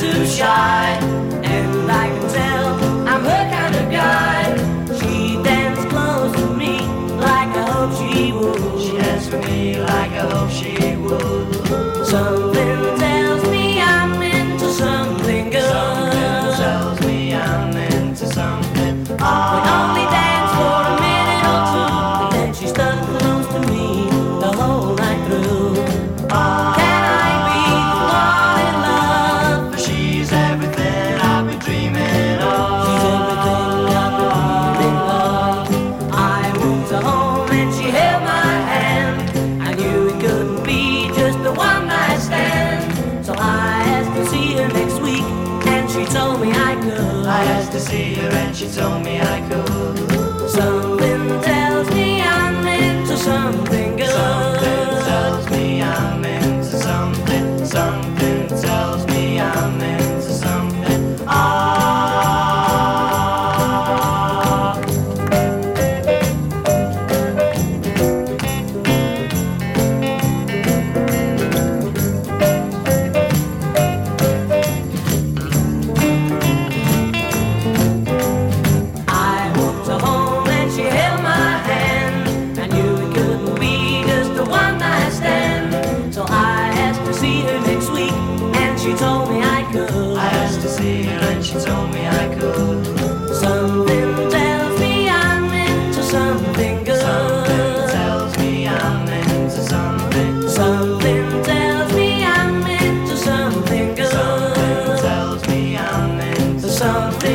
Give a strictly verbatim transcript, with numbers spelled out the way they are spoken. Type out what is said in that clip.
too shy, and I can tell I'm her kind of guy. She danced close to me like I hope she would. She danced for me like I hope she would. Something tells me I'm into something good. Something tells me I'm into something. We only danced for a minute or two, and then she stuck close to me the whole night through. Can I be the one in love? For she's everything I've been dreaming of. She's everything I've been dreaming of. I moved her home and she held my hand. I knew it couldn't be just a one night stand, so I asked to see her next week, and she told me I could. I asked to see her and she told me I could. Something tells me I'm into something good. Something tells me I'm into something. Something tells me I'm into something. Ah. I walked her home and she held my hand. I knew it couldn't be just a one night stand, so I asked to see her next week, and she told me I could. I asked to see her and she told me I could. Something tells me I'm into something good. Something tells me I'm into something. Something tells me I'm into something good. Something tells me I'm into something.